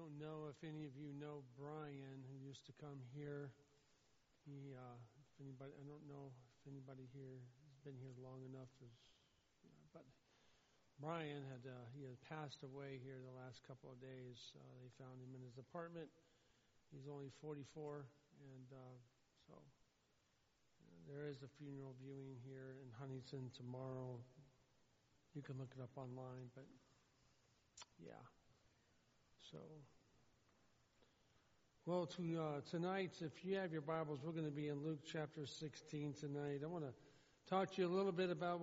don't know if any of you know Brian, who used to come here. If anybody, I don't know if anybody here has been here long enough, but Brian he had passed away here the last couple of days. They found him in his apartment. He's only 44, and so there is a funeral viewing here in Huntington tomorrow. You can look it up online, but yeah. So, well, tonight, if you have your Bibles, we're going to be in Luke chapter 16 tonight. I want to talk to you a little bit about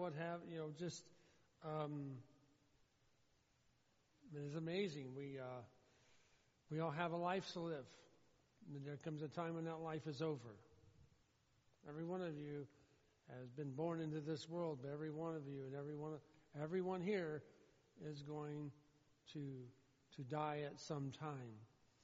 it is amazing. We all have a life to live. And there comes a time when that life is over. Every one of you has been born into this world, but every one of you and everyone here is going to die at some time.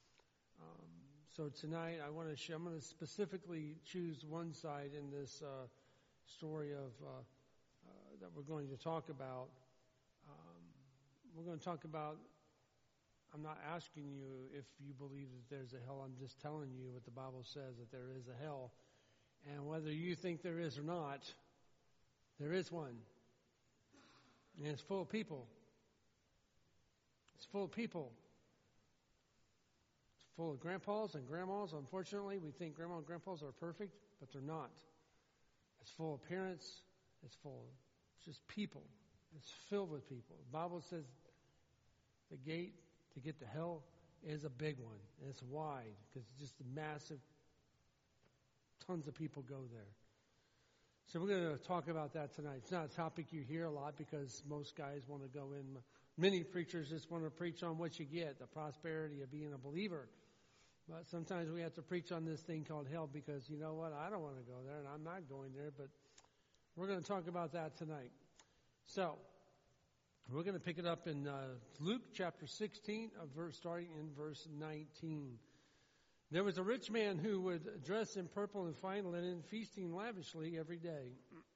So tonight I'm going to specifically choose one side in this story of that we're going to talk about. We're going to talk about, I'm not asking you if you believe that there's a hell. I'm just telling you what the Bible says, that there is a hell. And whether you think there is or not, there is one. And it's full of people. It's full of people. It's full of grandpas and grandmas. Unfortunately, we think grandma and grandpas are perfect, but they're not. It's full of parents. It's just people. It's filled with people. The Bible says the gate to get to hell is a big one. And it's wide because it's just massive. Tons of people go there. So we're going to talk about that tonight. It's not a topic you hear a lot because most guys want to go in. Many preachers just want to preach on what you get, the prosperity of being a believer. But sometimes we have to preach on this thing called hell because, you know what, I don't want to go there and I'm not going there. But we're going to talk about that tonight. So we're going to pick it up in Luke chapter 16, starting in verse 19. There was a rich man who would dress in purple and fine linen, feasting lavishly every day.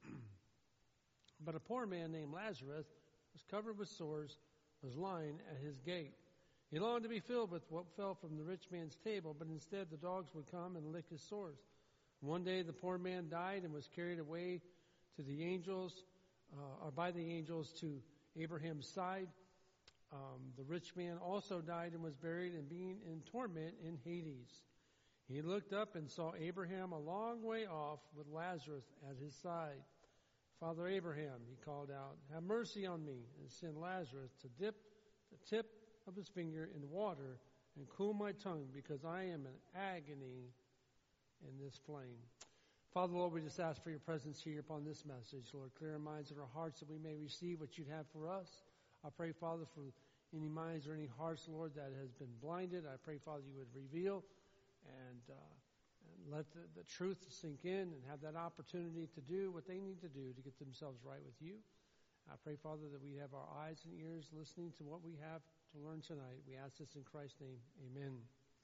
But a poor man named Lazarus was covered with sores, was lying at his gate. He longed to be filled with what fell from the rich man's table, but instead the dogs would come and lick his sores. One day the poor man died and was carried away to the angels, or by the angels to Abraham's side. The rich man also died and was buried, and being in torment in Hades. He looked up and saw Abraham a long way off with Lazarus at his side. Father Abraham, he called out, have mercy on me and send Lazarus to dip the tip of his finger in water and cool my tongue, because I am in agony in this flame. Father, Lord, we just ask for your presence here upon this message. Lord, clear our minds and our hearts that we may receive what you'd have for us. I pray, Father, for any minds or any hearts, Lord, that has been blinded. I pray, Father, you would reveal and let the truth sink in and have that opportunity to do what they need to do to get themselves right with you. I pray, Father, that we have our eyes and ears listening to what we have to learn tonight. We ask this in Christ's name. Amen.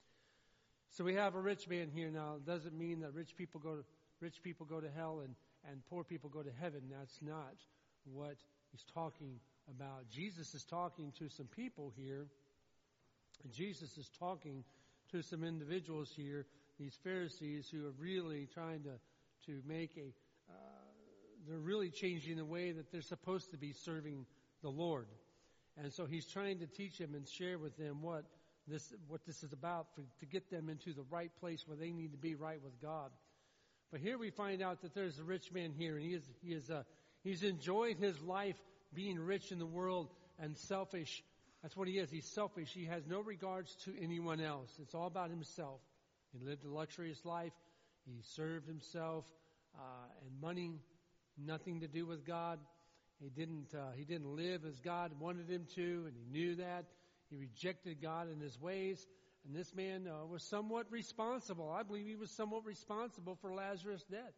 So we have a rich man here now. It doesn't mean that rich people go to hell and poor people go to heaven. That's not what he's talking about. Jesus is talking to some people here. And Jesus is talking to some individuals here, these Pharisees who are really trying to make they're really changing the way that they're supposed to be serving the Lord. And so he's trying to teach them and share with them what this is about to get them into the right place where they need to be right with God. But here we find out that there's a rich man here, and he's enjoyed his life being rich in the world and selfish. That's what he is. He's selfish. He has no regards to anyone else. It's all about himself. He lived a luxurious life. He served himself, and money, nothing to do with God. He didn't live as God wanted him to, and he knew that. He rejected God and his ways. And this man was somewhat responsible. I believe he was somewhat responsible for Lazarus' death.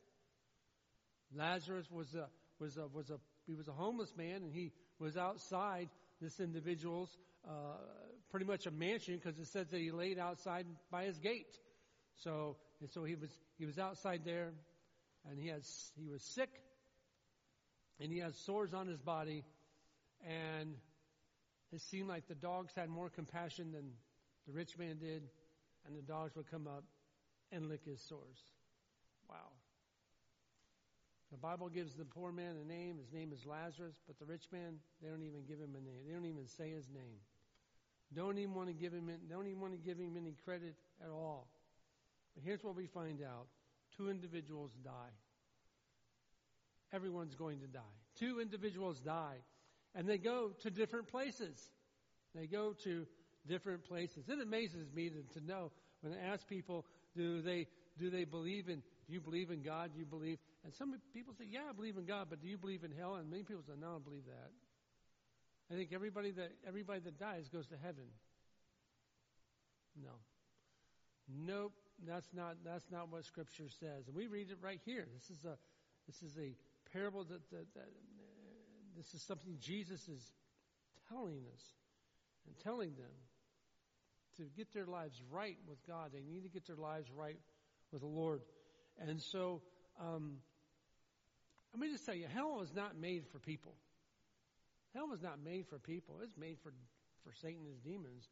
Lazarus was a homeless man, and he was outside this individual's pretty much a mansion, because it says that he laid outside by his gate. So he was outside there, and he was sick, and he had sores on his body, and it seemed like the dogs had more compassion The rich man did, and the dogs would come up and lick his sores. Wow. The Bible gives the poor man a name. His name is Lazarus, but the rich man, they don't even give him a name. They don't even say his name. Don't even want to give him any credit at all. But here's what we find out. 2 individuals die. Everyone's going to die. 2 individuals die. And they go to different places. They go to different places. It amazes me to know when I ask people, do you believe in God? Do you believe? And some people say, yeah, I believe in God, but do you believe in hell? And many people say, no, I don't believe that. I think everybody that dies goes to heaven. No. Nope, that's not what Scripture says. And we read it right here. This is a parable that this is something Jesus is telling us and telling them to get their lives right with God. They need to get their lives right with the Lord. And so, let me just tell you, hell is not made for people. Hell was not made for people. It's made for Satan and his demons.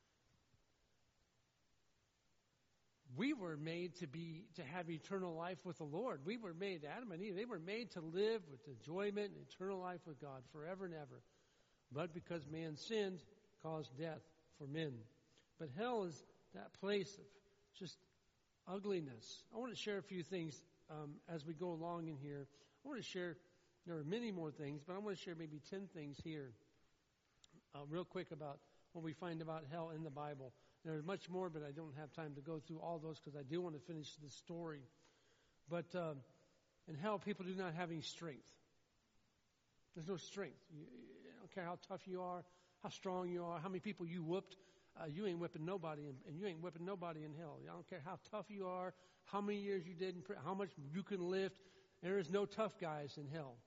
We were made to have eternal life with the Lord. We were made, Adam and Eve, they were made to live with enjoyment and eternal life with God forever and ever. But because man sinned, caused death for men. But hell is that place of just ugliness. I want to share a few things as we go along in here. I want to share, there are many more things, but I want to share maybe 10 things here real quick about what we find about hell in the Bible. There's much more, but I don't have time to go through all those because I do want to finish this story. But in hell, people do not have any strength. There's no strength. I don't care how tough you are, how strong you are, how many people you whooped. You ain't whipping nobody, and you ain't whipping nobody in hell. I don't care how tough you are, how many years you did, how much you can lift. There is no tough guys in hell.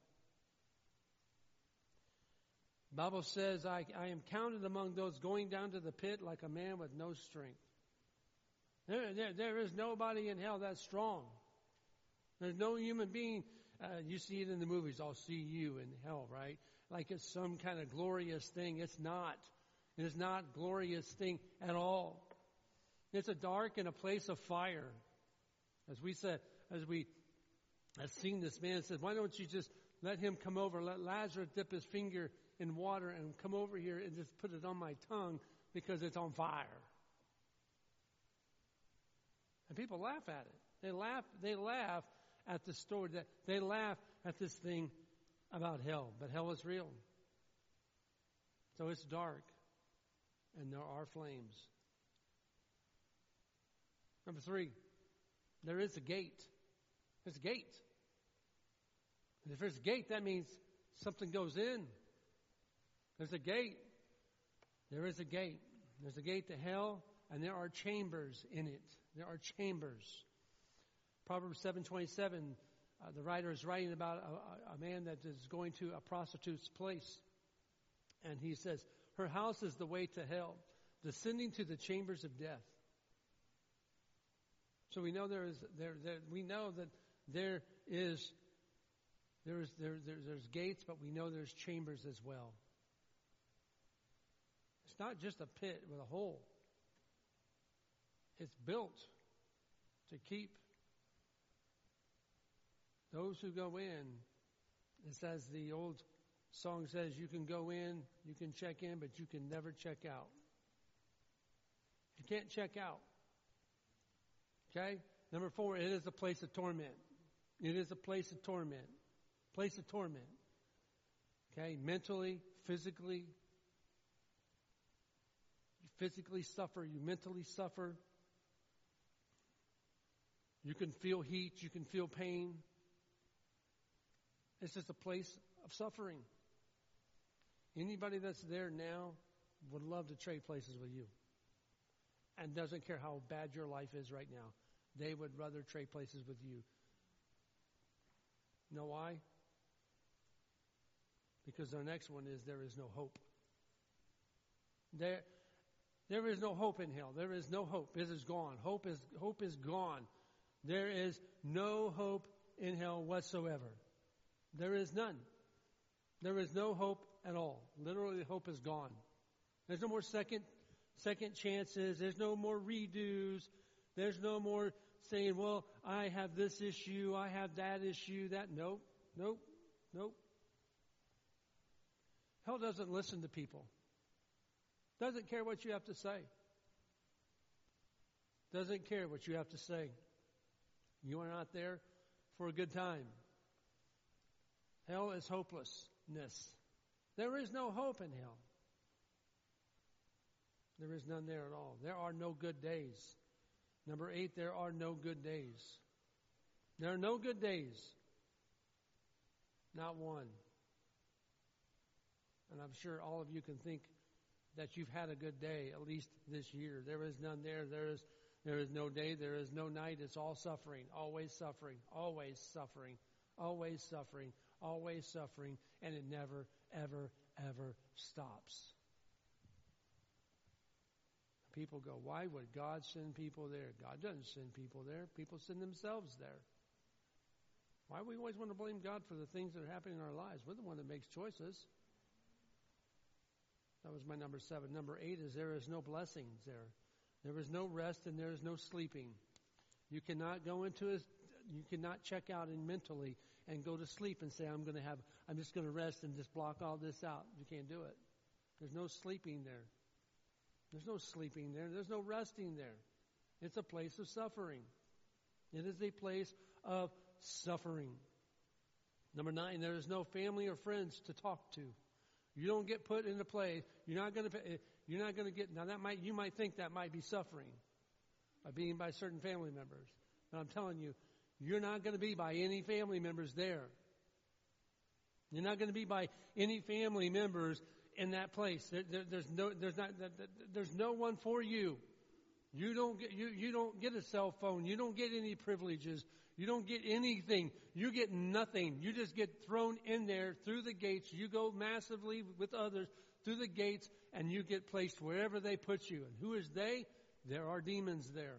The Bible says, I am counted among those going down to the pit like a man with no strength. There is nobody in hell that's strong. There's no human being. You see it in the movies, I'll see you in hell, right? Like it's some kind of glorious thing. It's not. It is not a glorious thing at all. It's a dark and a place of fire. As we have seen this man said, why don't you just let him come over, let Lazarus dip his finger in water and come over here and just put it on my tongue because it's on fire. And people laugh at it. They laugh at the story. They laugh at this thing about hell. But hell is real. So it's dark. And there are flames. Number 3, there is a gate. There's a gate. And if there's a gate, that means something goes in. There's a gate. There is a gate. There's a gate to hell, and there are chambers in it. There are chambers. Proverbs 7:27, the writer is writing about a man that is going to a prostitute's place. And he says, her house is the way to hell, descending to the chambers of death. So we know there's gates, but we know there's chambers as well. It's not just a pit with a hole. It's built to keep those who go in. It's as the old song says, you can go in, you can check in, but you can never check out. You can't check out. Okay? Number 4, it is a place of torment. It is a place of torment. Place of torment. Okay? Mentally, physically. You physically suffer. You mentally suffer. You can feel heat. You can feel pain. It's just a place of suffering. Anybody that's there now would love to trade places with you. And doesn't care how bad your life is right now. They would rather trade places with you. You know why? Because our next one is there is no hope. There is no hope in hell. There is no hope. It is gone. Hope is gone. There is no hope in hell whatsoever. There is none. There is no hope at all. Literally, hope is gone. There's no more second second chances. There's no more redos. There's no more saying, well, I have this issue, I have that issue, that. Nope, nope, nope. Hell doesn't listen to people. Doesn't care what you have to say. Doesn't care what you have to say. You are not there for a good time. Hell is hopelessness. There is no hope in hell. There is none there at all. There are no good days. Number 8, there are no good days. There are no good days. Not one. And I'm sure all of you can think that you've had a good day, at least this year. There is none there. There is no day. There is no night. It's all suffering. Always suffering. Always suffering. Always suffering. Always suffering. And it never, ever, ever stops. People go, why would God send people there? God doesn't send people there. People send themselves there. Why do we always want to blame God for the things that are happening in our lives? We're the one that makes choices. That was my number 7. Number 8 is there is no blessings there. There is no rest and there is no sleeping. You cannot you cannot check out mentally and go to sleep and say, I'm just going to rest and just block all this out. You can't do it. There's no sleeping there. There's no sleeping there. There's no resting there. It's a place of suffering. It is a place of suffering. Number 9, there is no family or friends to talk to. You don't get put in a place. You're not going to get. Now you might think that might be suffering by being by certain family members. But I'm telling you, you're not going to be by any family members there. You're not going to be by any family members in that place. There's no one for you. You don't get a cell phone. You don't get any privileges. You don't get anything. You get nothing. You just get thrown in there through the gates. You go massively with others through the gates, and you get placed wherever they put you. And who is they? There are demons there.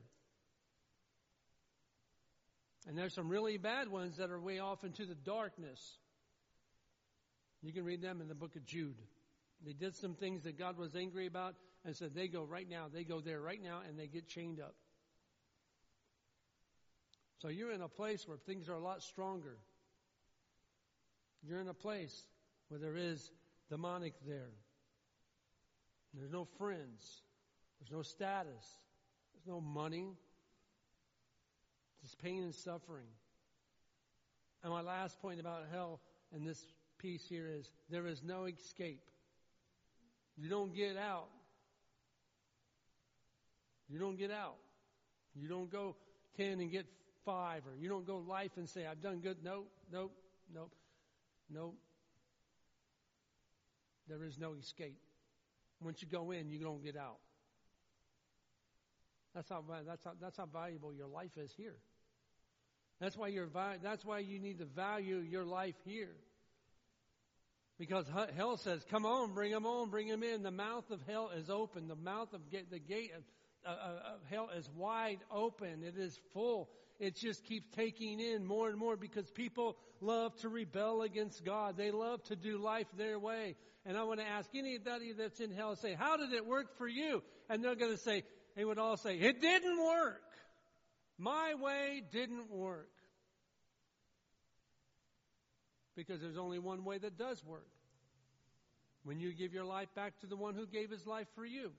And there's some really bad ones that are way off into the darkness. You can read them in the book of Jude. They did some things that God was angry about and said, they go right now. They go there right now, and they get chained up. So you're in a place where things are a lot stronger. You're in a place where there is demonic there. There's no friends. There's no status. There's no money. It's pain and suffering. And my last point about hell in this piece here is there is no escape. You don't get out. You don't get out. You don't go 10 and get 5, or you don't go life and say, I've done good. Nope. There is no escape. Once you go in, you don't get out. That's how valuable your life is here. That's why you need to value your life here. Because hell says, come on, bring them in. The mouth of hell is open. The mouth of the gate of hell is wide open. It is full. It just keeps taking in more and more because people love to rebel against God. They love to do life their way. And I want to ask anybody that's in hell, say, how did it work for you? And they would all say, it didn't work. My way didn't work. Because there's only one way that does work. When you give your life back to the one who gave his life for you.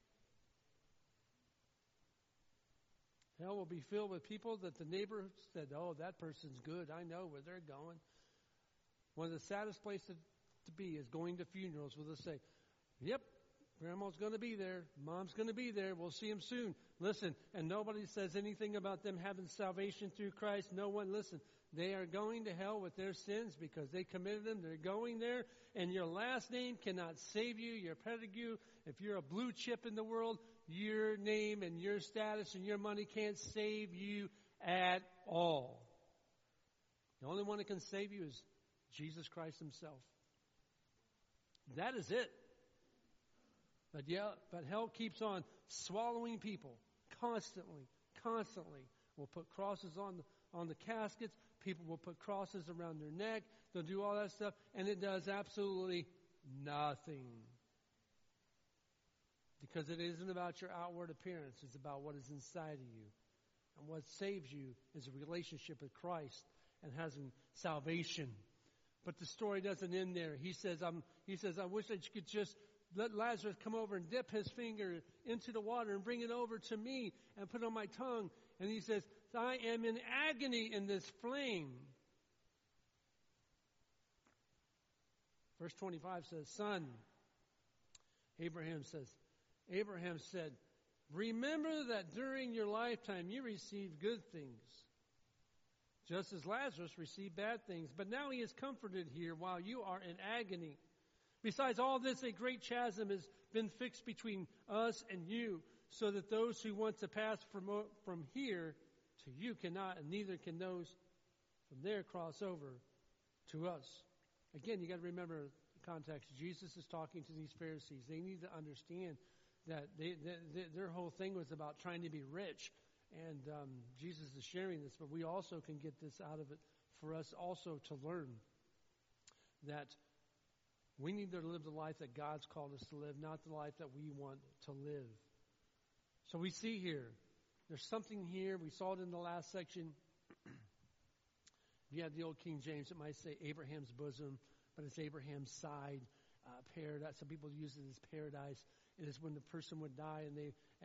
Hell will be filled with people that the neighbor said, oh, that person's good. I know where they're going. One of the saddest places to be is going to funerals where they'll say, yep, Grandma's going to be there. Mom's going to be there. We'll see him soon. Listen, and nobody says anything about them having salvation through Christ. No one, listen. They are going to hell with their sins because they committed them. They're going there. And your last name cannot save you. Your pedigree, if you're a blue chip in the world, your name and your status and your money can't save you at all. The only one that can save you is Jesus Christ himself. That is it. But hell keeps on swallowing people constantly. We'll put crosses on the caskets. People will put crosses around their neck. They'll do all that stuff, and it does absolutely nothing. Because it isn't about your outward appearance. It's about what is inside of you. And what saves you is a relationship with Christ and having salvation. But the story doesn't end there. He says, I wish that you could just let Lazarus come over and dip his finger into the water and bring it over to me and put it on my tongue. And he says, I am in agony in this flame. Verse 25 says, Son, Abraham said, remember that during your lifetime you received good things, just as Lazarus received bad things. But now he is comforted here while you are in agony. Besides all this, a great chasm has been fixed between us and you, so that those who want to pass from here to you cannot, and neither can those from there cross over to us. Again, you got to remember the context. Jesus is talking to these Pharisees. They need to understand that their whole thing was about trying to be rich. And Jesus is sharing this, but we also can get this out of it for us also to learn that we need to live the life that God's called us to live, not the life that we want to live. So we see here, there's something here. We saw it in the last section. If you have the old King James, it might say Abraham's bosom, but it's Abraham's side, paradise. Some people use it as paradise. It is when the person would die and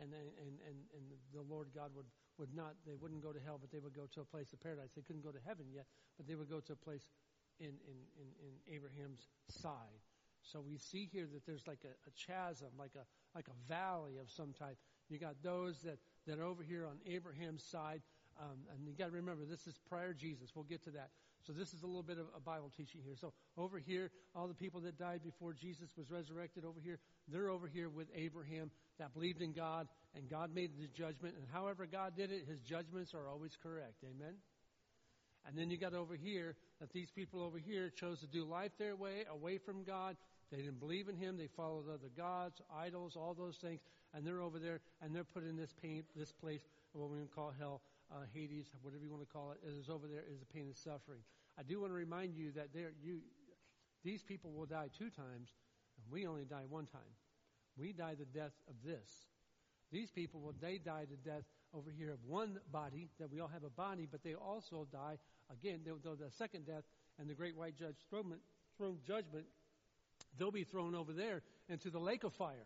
the Lord God would not, they wouldn't go to hell, but they would go to a place of paradise. They couldn't go to heaven yet, but they would go to a place in Abraham's side. So we see here that there's like a chasm, like a valley of some type. You got those that are over here on Abraham's side, and you got to remember this is prior Jesus. We'll get to that. So this is a little bit of a Bible teaching here. So over here, all the people that died before Jesus was resurrected over here, they're over here with Abraham that believed in God, and God made the judgment. And however God did it, his judgments are always correct. Amen? And then you got over here that these people over here chose to do life their way, away from God. They didn't believe in him. They followed other gods, idols, all those things. And they're over there, and they're put in this place, what we call hell, Hades, whatever you want to call it. It is over there is a pain and suffering. I do want to remind you that these people will die 2 times, and we only die 1 time. We die the death of this. These people, they die the death over here of one body, that we all have a body, but they also die, again, the second death and the great white throne judgment, they'll be thrown over there into the lake of fire.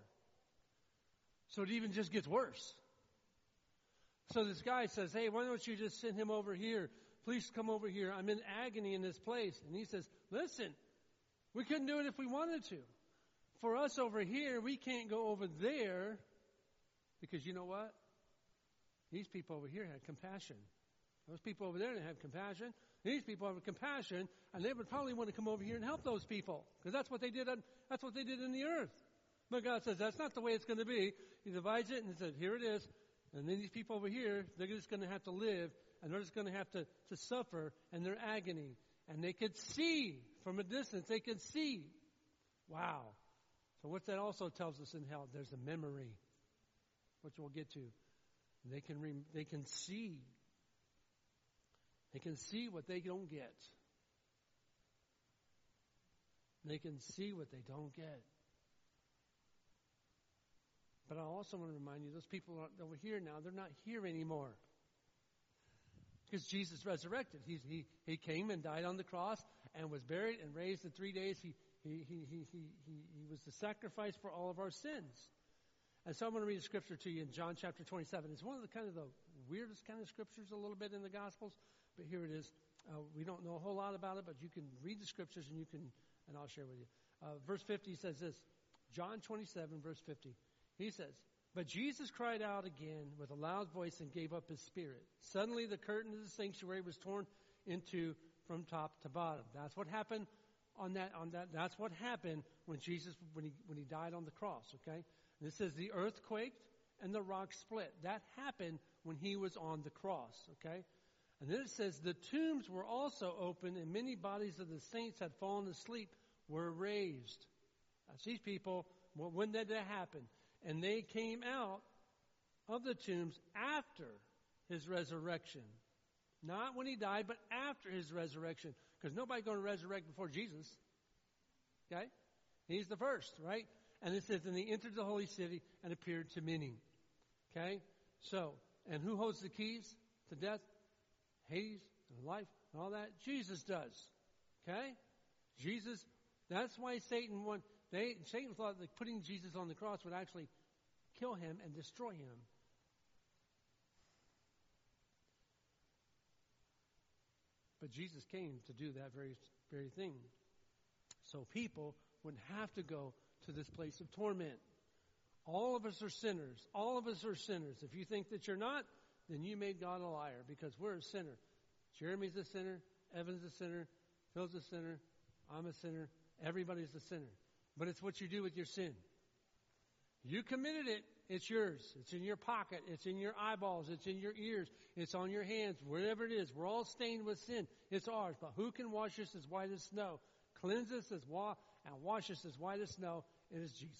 So it even just gets worse. So this guy says, hey, why don't you just send him over here? Please come over here. I'm in agony in this place. And he says, listen, we couldn't do it if we wanted to. For us over here, we can't go over there because you know what? These people over here had compassion. Those people over there didn't have compassion. These people have compassion, and they would probably want to come over here and help those people because that's what they did. That's what they did in the earth. But God says that's not the way it's going to be. He divides it and he says, here it is. And then these people over here, they're just going to have to live, and they're just going to have to suffer in their agony. And they could see from a distance. They could see. Wow. So what that also tells us in hell, there's a memory, which we'll get to. They can see. They can see what they don't get. They can see what they don't get. But I also want to remind you, those people over here now, they're not here anymore. Because Jesus resurrected. He came and died on the cross and was buried and raised in 3 days. He was the sacrifice for all of our sins. And so I'm going to read a scripture to you in John chapter 27. It's one of the kind of the weirdest kind of scriptures a little bit in the Gospels, but here it is. We don't know a whole lot about it, but you can read the scriptures and I'll share with you. Verse 50 says this, John 27, verse 50. He says, but Jesus cried out again with a loud voice and gave up his spirit. Suddenly the curtain of the sanctuary was torn into from top to bottom. That's what happened on that. That's what happened when Jesus, when he died on the cross, okay? And it says the earth quaked and the rock split. That happened when he was on the cross, okay? And then it says the tombs were also open and many bodies of the saints had fallen asleep were raised. That's these people, when did that happen? And they came out of the tombs after his resurrection. Not when he died, but after his resurrection. Because nobody's going to resurrect before Jesus. Okay? He's the first, right? And it says, and he entered the holy city and appeared to many. Okay? So, and who holds the keys to death, Hades, and life, and all that? Jesus does. Okay? Jesus, that's why Satan thought that putting Jesus on the cross would actually kill him and destroy him. But Jesus came to do that very thing. So people wouldn't have to go to this place of torment. All of us are sinners. All of us are sinners. If you think that you're not, then you made God a liar, because we're a sinner. Jeremy's a sinner. Evan's a sinner. Phil's a sinner. I'm a sinner. Everybody's a sinner. But it's what you do with your sin. You committed it. It's yours. It's in your pocket. It's in your eyeballs. It's in your ears. It's on your hands. Wherever it is. We're all stained with sin. It's ours. But who can wash us as white as snow? Cleanse us and wash us as white as snow. It is Jesus.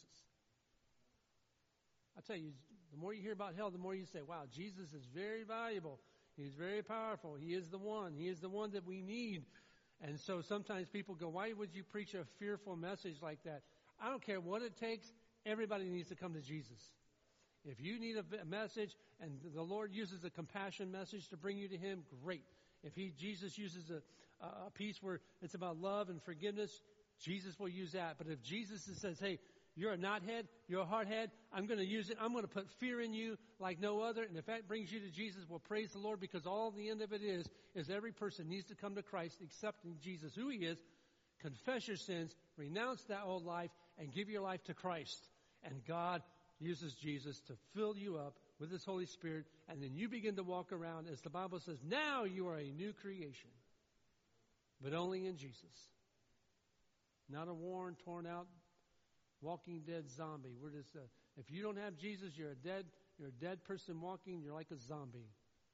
I tell you, the more you hear about hell, the more you say, wow, Jesus is very valuable. He's very powerful. He is the one. He is the one that we need. And so sometimes people go, why would you preach a fearful message like that? I don't care what it takes. Everybody needs to come to Jesus. If you need a message and the Lord uses a compassion message to bring you to Him, great. If Jesus uses a piece where it's about love and forgiveness, Jesus will use that. But if Jesus says, hey, you're a knothead, you're a hardhead, I'm going to use it. I'm going to put fear in you like no other. And if that brings you to Jesus, well, praise the Lord, because all the end of it is every person needs to come to Christ, accepting Jesus, who He is, confess your sins, renounce that old life, and give your life to Christ. And God uses Jesus to fill you up with His Holy Spirit, and then you begin to walk around, as the Bible says, now you are a new creation, but only in Jesus. Not a worn, torn out, walking dead zombie. We're just, if you don't have Jesus, you're a dead person walking. You're like a zombie.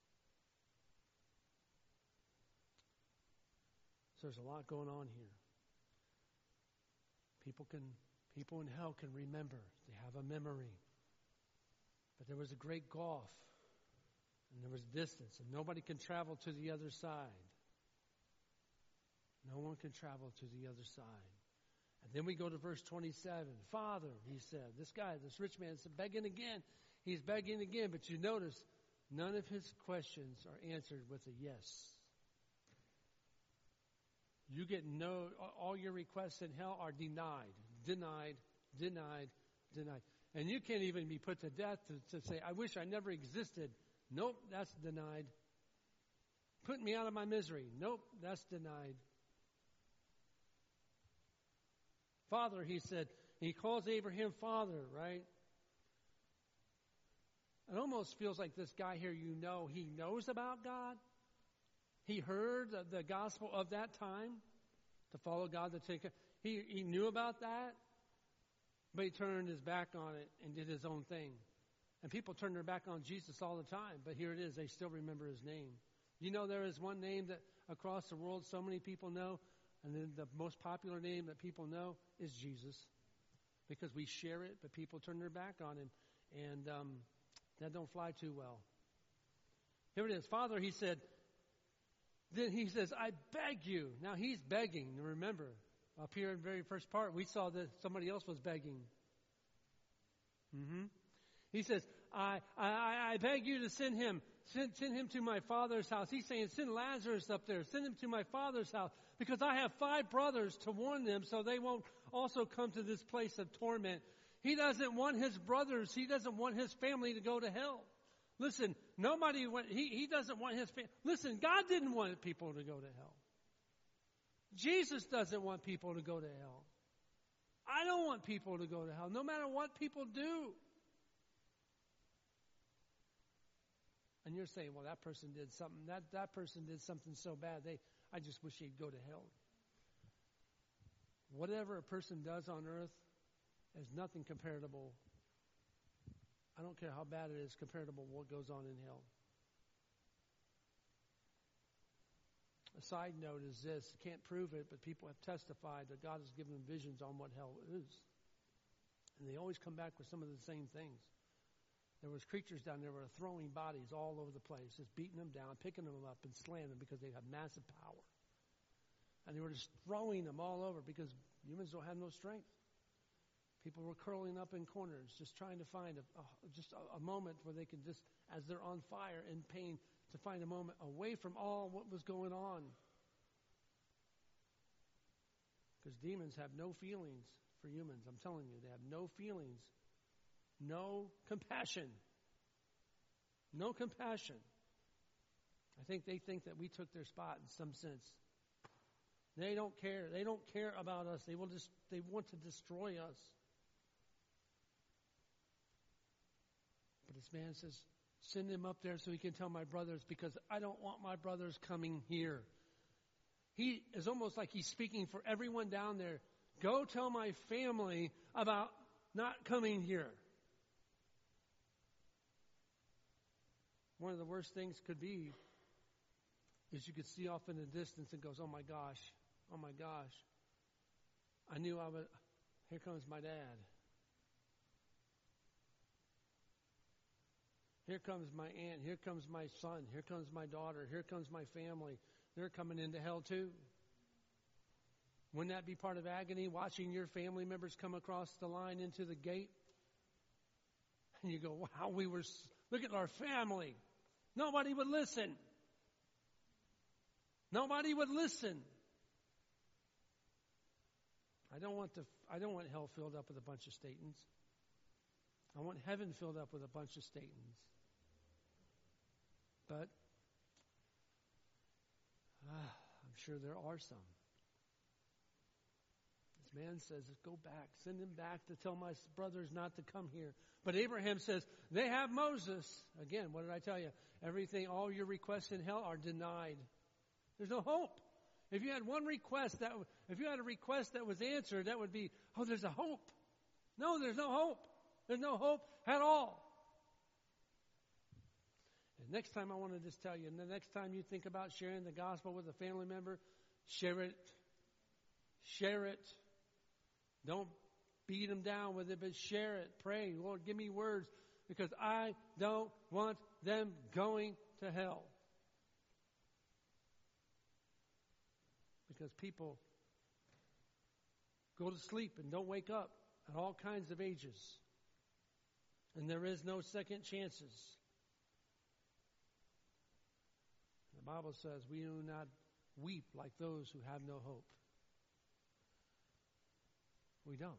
So there's a lot going on here. People in hell can remember. They have a memory. But there was a great gulf, and there was distance, and nobody can travel to the other side. No one can travel to the other side. And then we go to verse 27. Father, he said, this rich man is begging again. He's begging again, but you notice none of his questions are answered with a yes. You get all your requests in hell are denied, denied, denied, denied. And you can't even be put to death to say, I wish I never existed. Nope, that's denied. Put me out of my misery. Nope, that's denied. Father, he said, he calls Abraham father, right? It almost feels like this guy here, he knows about God. He heard the gospel of that time to follow God. He knew about that, but he turned his back on it and did his own thing. And people turn their back on Jesus all the time, but here it is. They still remember His name. You know, there is one name that across the world so many people know, and then the most popular name that people know is Jesus, because we share it, but people turn their back on Him, and that don't fly too well. Here it is. Father, he said, then he says, I beg you. Now he's begging. Remember, up here in the very first part, we saw that somebody else was begging. He says, I beg you to send him to my father's house. He's saying, send Lazarus up there. Send him to my father's house, because I have 5 brothers to warn them so they won't also come to this place of torment. He doesn't want his brothers, he doesn't want his family to go to hell. Listen, he doesn't want his family. Listen, God didn't want people to go to hell. Jesus doesn't want people to go to hell. I don't want people to go to hell, no matter what people do. And you're saying, well, that person did something. That person did something so bad. I just wish he'd go to hell. Whatever a person does on earth is nothing comparable. I don't care how bad it is, comparable to what goes on in hell. A side note is this. Can't prove it, but people have testified that God has given them visions on what hell is. And they always come back with some of the same things. There was creatures down there that were throwing bodies all over the place, just beating them down, picking them up and slaying them because they have massive power. And they were just throwing them all over because humans don't have no strength. People were curling up in corners, just trying to find a moment where they could just, as they're on fire in pain, to find a moment away from all what was going on. Because demons have no feelings for humans. I'm telling you, they have no feelings. No compassion. No compassion. I think they think that we took their spot in some sense. They don't care. They don't care about us. They want to destroy us. But this man says, send him up there so he can tell my brothers, because I don't want my brothers coming here. He is almost like he's speaking for everyone down there. Go tell my family about not coming here. One of the worst things could be is you could see off in the distance and goes, oh my gosh, I knew I would, here comes my dad. Here comes my aunt, here comes my son, here comes my daughter, here comes my family. They're coming into hell too. Wouldn't that be part of agony, watching your family members come across the line into the gate? And you go, wow, look at our family. Nobody would listen. Nobody would listen. I don't want hell filled up with a bunch of Statons. I want heaven filled up with a bunch of Statons. But I'm sure there are some. This man says, go back. Send him back to tell my brothers not to come here. But Abraham says, they have Moses. Again, what did I tell you? Everything, all your requests in hell are denied. There's no hope. If you had one request, if you had a request that was answered, that would be, oh, there's a hope. No, there's no hope. There's no hope at all. And next time I want to just tell you, and the next time you think about sharing the gospel with a family member, share it. Share it. Don't beat them down with it, but share it. Pray, Lord, give me words, because I don't want them going to hell. Because people go to sleep and don't wake up at all kinds of ages. And there is no second chances. The Bible says we do not weep like those who have no hope. We don't.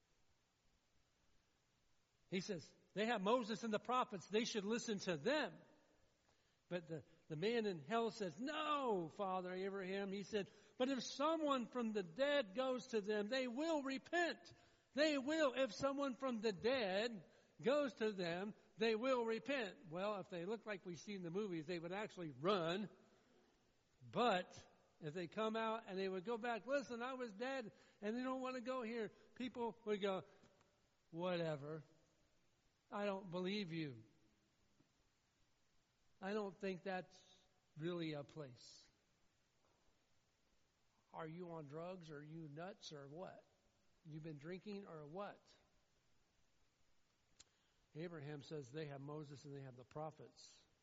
He says, they have Moses and the prophets. They should listen to them. But the man in hell says, no, Father Abraham. He said, but if someone from the dead goes to them, they will repent. They will. If someone from the dead goes to them, they will repent. Well, if they look like we see in the movies, they would actually run. But if they come out and they would go back, listen, I was dead and they don't want to go here, people would go, whatever. I don't believe you. I don't think that's really a place. Are you on drugs? Or are you nuts? Or what? You've been drinking or what? Abraham says they have Moses and they have the prophets.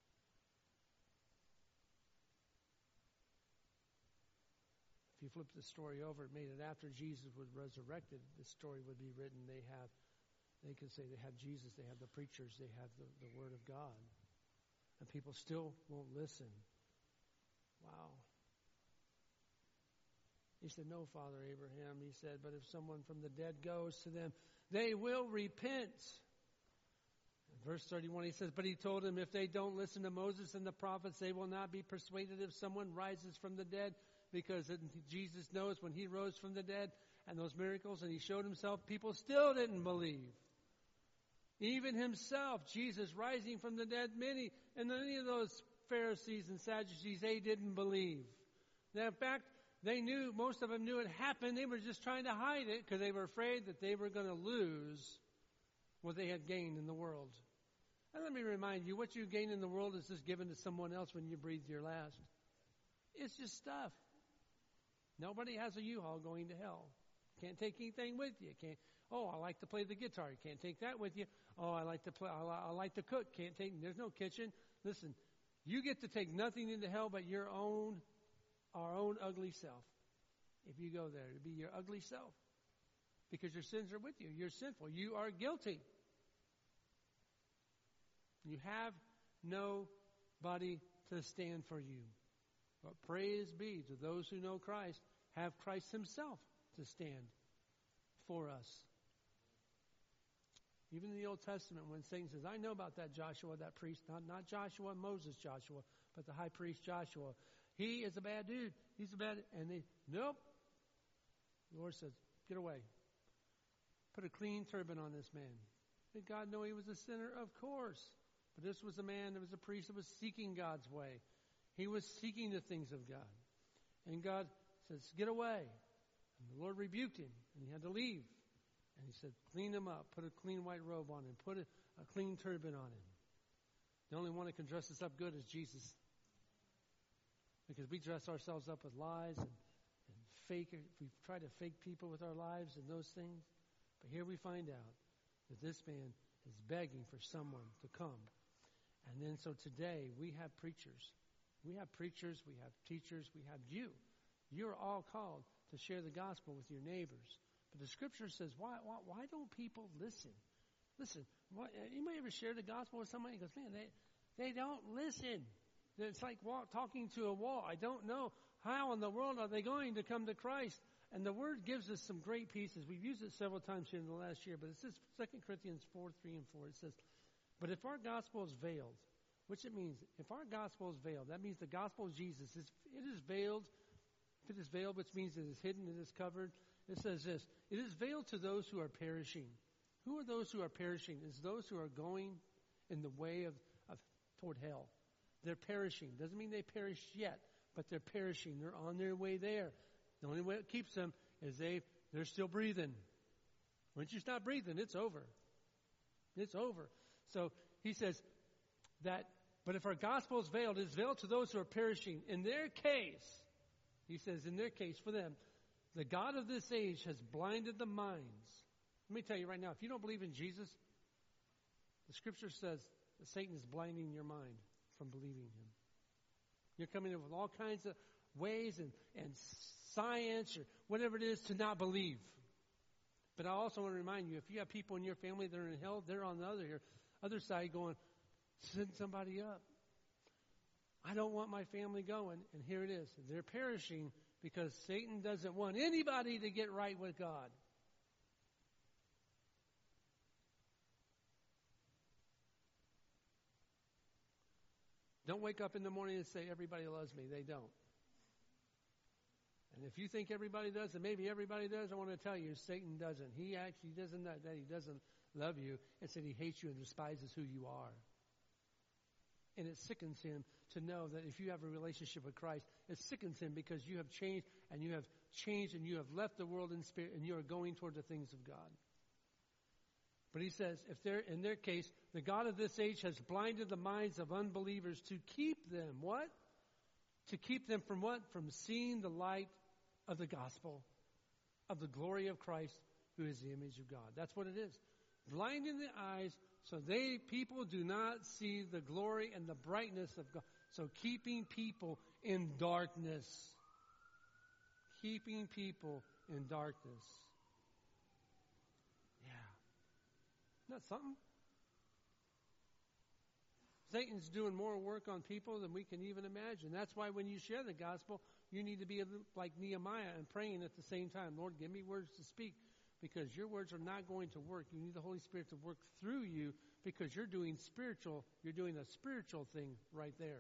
If you flip the story over, it made it after Jesus was resurrected, the story would be written. They could say they have Jesus, they have the preachers, they have the Word of God. And people still won't listen. Wow. He said, no, Father Abraham. He said, but if someone from the dead goes to them, they will repent. In verse 31, he says, but he told them, if they don't listen to Moses and the prophets, they will not be persuaded if someone rises from the dead. Because Jesus knows when he rose from the dead and those miracles and he showed himself, people still didn't believe. Even himself, Jesus rising from the dead, many of those Pharisees and Sadducees, they didn't believe. Now, in fact, they knew, most of them knew it happened. They were just trying to hide it because they were afraid that they were going to lose what they had gained in the world. And let me remind you, what you gain in the world is just given to someone else when you breathe your last. It's just stuff. Nobody has a U-Haul going to hell. Can't take anything with you. Can't. Oh, I like to play the guitar. You can't take that with you. Oh, I like to play. I like to cook. Can't take. There's no kitchen. Listen, you get to take nothing into hell but our own ugly self. If you go there, it'd be your ugly self. because your sins are with you. You're sinful. You are guilty. You have nobody to stand for you. But praise be to those who know Christ, have Christ himself to stand for us. Even in the Old Testament, when Satan says, I know about that Joshua, that priest, not Joshua, Moses Joshua, but the high priest Joshua. He is a bad dude. He's a bad, and they, nope. The Lord says, get away. Put a clean turban on this man. Did God know he was a sinner? Of course. But this was a man that was a priest that was seeking God's way. He was seeking the things of God. And God says, get away. And the Lord rebuked him, and he had to leave. And he said, clean him up. Put a clean white robe on him. Put a clean turban on him. The only one that can dress us up good is Jesus. Because we dress ourselves up with lies and fake. We try to fake people with our lives and those things. But here we find out that this man is begging for someone to come. And then so today we have preachers. We have preachers, we have teachers, we have you. You're all called to share the gospel with your neighbors. But the scripture says, why don't people listen? Listen, anybody ever share the gospel with somebody? He goes, man, they don't listen. It's like talking to a wall. I don't know how in the world are they going to come to Christ. And the word gives us some great pieces. We've used it several times here in the last year, but it says 2 Corinthians 4:3-4. It says, but if our gospel is veiled, which it means, if our gospel is veiled, that means the gospel of Jesus, it is veiled. If it is veiled, which means it is hidden, it is covered. It says this, it is veiled to those who are perishing. Who are those who are perishing? It's those who are going in the way of toward hell. They're perishing. Doesn't mean they perished yet, but they're perishing. They're on their way there. The only way it keeps them is they're still breathing. Once you stop breathing, it's over. It's over. So he says that, but if our gospel is veiled, it is veiled to those who are perishing. In their case, he says, in their case, for them, the God of this age has blinded the minds. Let me tell you right now, if you don't believe in Jesus, the scripture says that Satan is blinding your mind from believing him. You're coming in with all kinds of ways and science or whatever it is to not believe. But I also want to remind you, if you have people in your family that are in hell, they're on the other side going, send somebody up. I don't want my family going. And here it is. They're perishing because Satan doesn't want anybody to get right with God. Don't wake up in the morning and say, everybody loves me. They don't. And if you think everybody does, and maybe everybody does, I want to tell you, Satan doesn't. He actually doesn't know that he doesn't love you. Instead, he hates you and despises who you are. And it sickens him to know that if you have a relationship with Christ, it sickens him because you have changed and you have left the world in spirit and you are going toward the things of God. But he says, if they're in their case, the God of this age has blinded the minds of unbelievers to keep them, what? To keep them from what? From seeing the light of the gospel, of the glory of Christ, who is the image of God. That's what it is. Blinding the eyes so people do not see the glory and the brightness of God. So keeping people in darkness. Keeping people in darkness. Yeah. Isn't that something? Satan's doing more work on people than we can even imagine. That's why when you share the gospel, you need to be like Nehemiah and praying at the same time. Lord, give me words to speak, because your words are not going to work. You need the Holy Spirit to work through you, because you're doing a spiritual thing right there.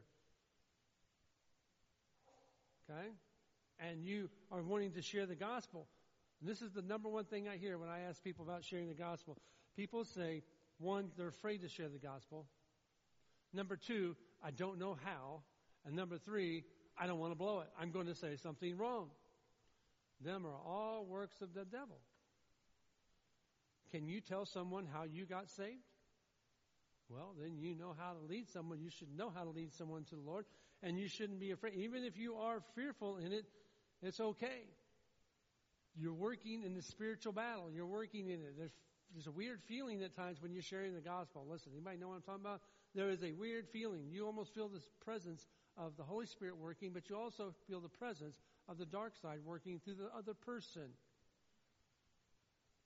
Okay? And you are wanting to share the gospel. And this is the number one thing I hear when I ask people about sharing the gospel. People say, one, they're afraid to share the gospel. Number two, I don't know how. And number three, I don't want to blow it. I'm going to say something wrong. Them are all works of the devil. Can you tell someone how you got saved? Well, then you know how to lead someone. You should know how to lead someone to the Lord. And you shouldn't be afraid. Even if you are fearful in it, it's okay. You're working in the spiritual battle. You're working in it. There's a weird feeling at times when you're sharing the gospel. Listen, anybody know what I'm talking about? There is a weird feeling. You almost feel this presence of the Holy Spirit working, but you also feel the presence of the dark side working through the other person.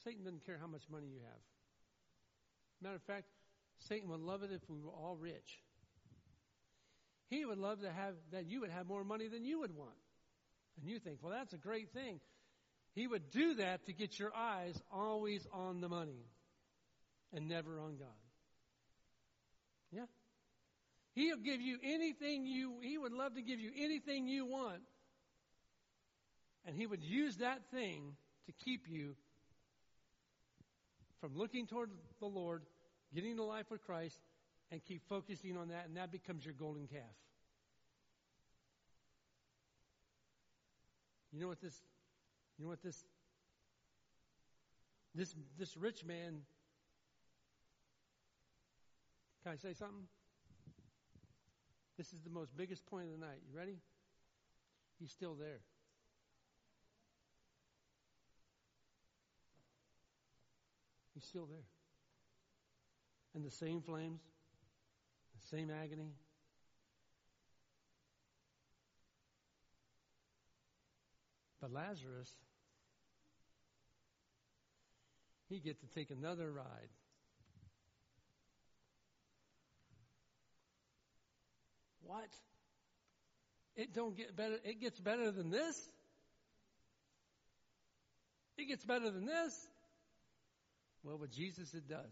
Satan doesn't care how much money you have. Matter of fact, Satan would love it if we were all rich. He would love to have that you would have more money than you would want. And you think, well, that's a great thing. He would do that to get your eyes always on the money and never on God. Yeah. He'll give you anything he would love to give you anything you want. And he would use that thing to keep you from looking toward the Lord, getting to life with Christ, and keep focusing on that, and that becomes your golden calf. You know what this rich man, can I say something? This is the most biggest point of the night. You ready? He's still there. He's still there. And the same flames, the same agony. But Lazarus, he gets to take another ride. What? It don't get better. It gets better than this? It gets better than this? Well, with Jesus, it does.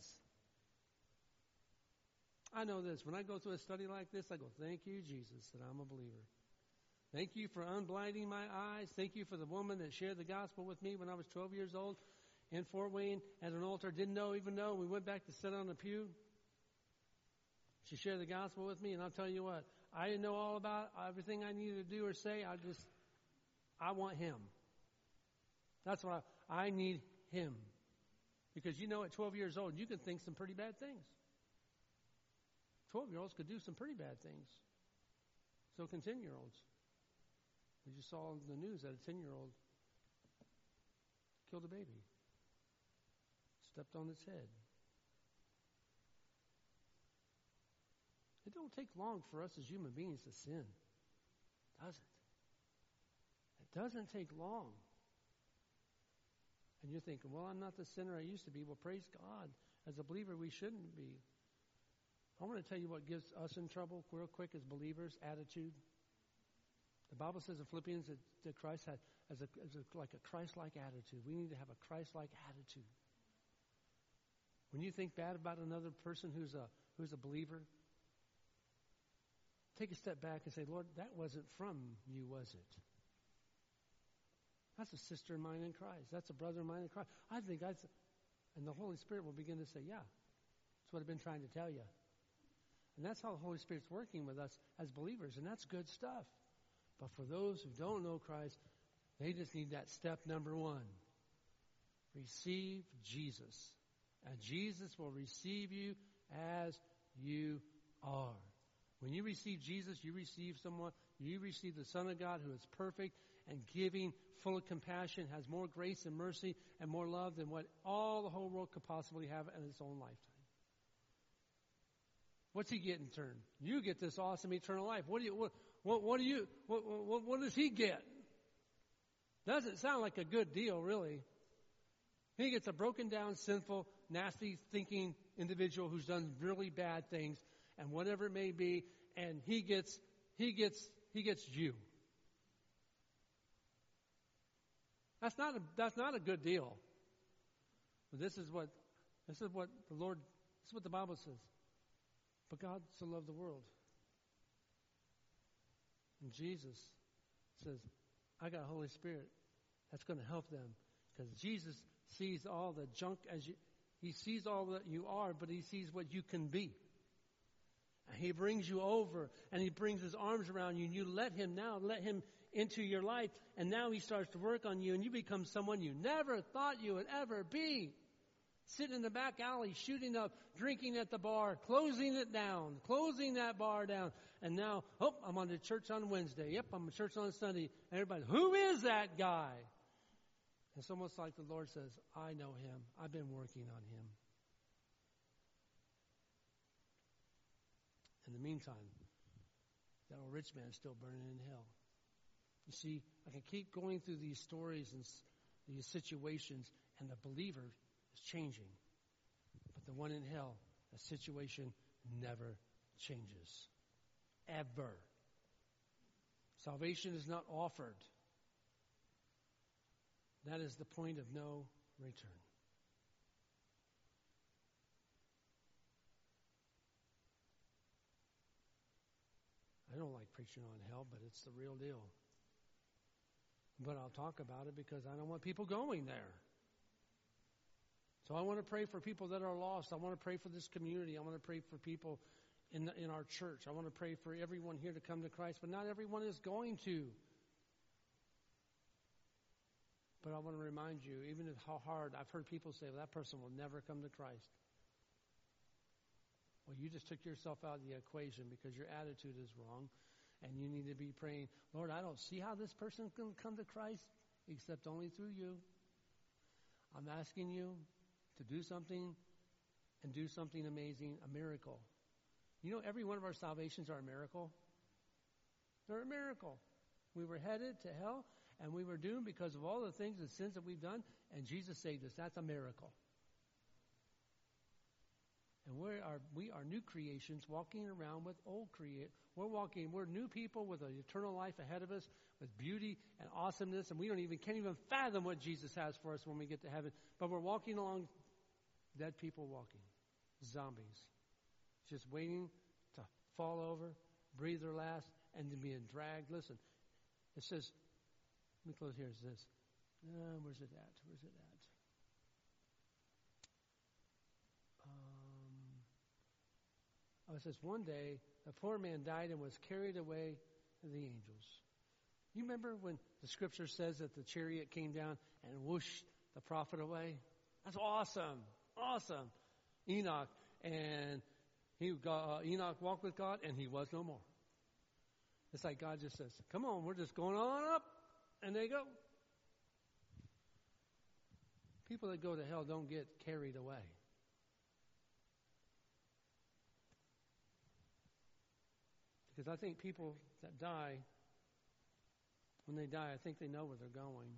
I know this. When I go through a study like this, I go, thank you, Jesus, that I'm a believer. Thank you for unblinding my eyes. Thank you for the woman that shared the gospel with me when I was 12 years old in Fort Wayne at an altar. Didn't even know. We went back to sit on the pew. She shared the gospel with me, and I'll tell you what, I didn't know all about everything I needed to do or say. I want him. That's what I need him. Because you know, at 12 years old, you can think some pretty bad things. 12-year-olds could do some pretty bad things. So can 10-year-olds. We just saw in the news that a 10-year-old killed a baby. Stepped on its head. It don't take long for us as human beings to sin. Does it? It doesn't take long. And you're thinking, well, I'm not the sinner I used to be. Well, praise God. As a believer, we shouldn't be. I want to tell you what gives us in trouble real quick as believers, attitude. The Bible says in Philippians that Christ had like a Christ-like attitude. We need to have a Christ-like attitude. When you think bad about another person who's a believer, take a step back and say, Lord, that wasn't from you, was it? That's a sister of mine in Christ. That's a brother of mine in Christ. And the Holy Spirit will begin to say, yeah, that's what I've been trying to tell you. And that's how the Holy Spirit's working with us as believers, and that's good stuff. But for those who don't know Christ, they just need that step number one. Receive Jesus. And Jesus will receive you as you are. When you receive Jesus, you receive the Son of God who is perfect and giving, full of compassion, has more grace and mercy and more love than what all the whole world could possibly have in its own lifetime. What's he get in turn? You get this awesome eternal life. What does he get? Doesn't sound like a good deal, really. He gets a broken down, sinful, nasty thinking individual who's done really bad things, and whatever it may be, and he gets you. That's not a good deal. But this is what the Bible says. But God so loved the world. And Jesus says, I got a Holy Spirit that's going to help them. Because Jesus sees all the junk he sees all that you are, but he sees what you can be. And he brings you over, and he brings his arms around you, and you let him into your life, and now he starts to work on you, and you become someone you never thought you would ever be. Sitting in the back alley, shooting up, drinking at the bar, closing that bar down. And now, I'm on to church on Wednesday. Yep, I'm at church on Sunday. And everybody, who is that guy? It's almost like the Lord says, I know him. I've been working on him. In the meantime, that old rich man is still burning in hell. You see, I can keep going through these stories and these situations, and the believer is changing. But the one in hell, the situation never changes. Ever. Salvation is not offered. That is the point of no return. I don't like preaching on hell, but it's the real deal. But I'll talk about it because I don't want people going there. So I want to pray for people that are lost. I want to pray for this community. I want to pray for people in our church. I want to pray for everyone here to come to Christ, but not everyone is going to. But I want to remind you, even how hard, I've heard people say, well, that person will never come to Christ. Well, you just took yourself out of the equation because your attitude is wrong, and you need to be praying, Lord, I don't see how this person can come to Christ except only through you. I'm asking you to do something and do something amazing, a miracle. You know, every one of our salvations are a miracle. They're a miracle. We were headed to hell, and we were doomed because of all the things and sins that we've done, and Jesus saved us. That's a miracle. And we are new creations walking around with old we're new people with an eternal life ahead of us, with beauty and awesomeness, and we can't even fathom what Jesus has for us when we get to heaven. But we're walking along, dead people walking, zombies, just waiting to fall over, breathe their last, and then being dragged. Listen, it says, let me close here. It says, where's it at? It says, one day, a poor man died and was carried away to the angels. You remember when the scripture says that the chariot came down and whooshed the prophet away? That's awesome. Awesome. Enoch. And Enoch walked with God, and he was no more. It's like God just says, come on, we're just going on up. And they go. People that go to hell don't get carried away. Because I think people that die, when they die, I think they know where they're going.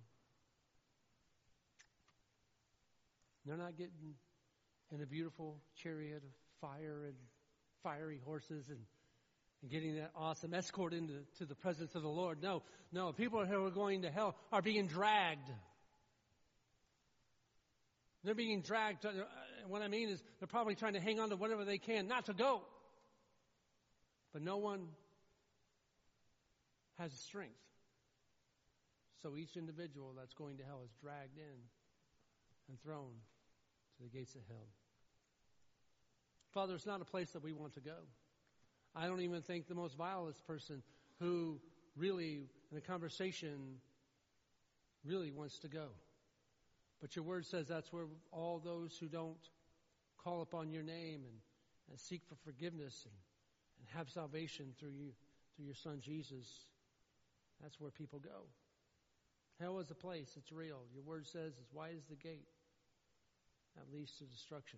They're not getting in a beautiful chariot of fire and fiery horses and getting that awesome escort into the presence of the Lord. No, people who are going to hell are being dragged. They're being dragged. What I mean is they're probably trying to hang on to whatever they can not to go. But no one has strength. So each individual that's going to hell is dragged in and thrown to the gates of hell. Father, it's not a place that we want to go. I don't even think the most vilest person who really, in a conversation, really wants to go. But your word says that's where all those who don't call upon your name and seek for forgiveness and have salvation through you, through your Son Jesus, that's where people go. Hell is a place. It's real. Your word says, as wide as the gate, that leads to destruction.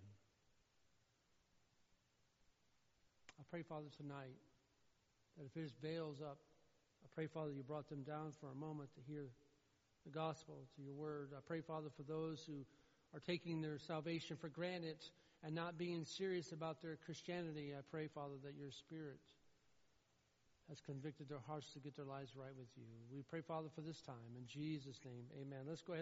I pray, Father, tonight, that if there's veils up, I pray, Father, you brought them down for a moment to hear the gospel, to your word. I pray, Father, for those who are taking their salvation for granted and not being serious about their Christianity. I pray, Father, that your Spirit has convicted their hearts to get their lives right with you. We pray, Father, for this time. In Jesus' name, amen. Let's go ahead.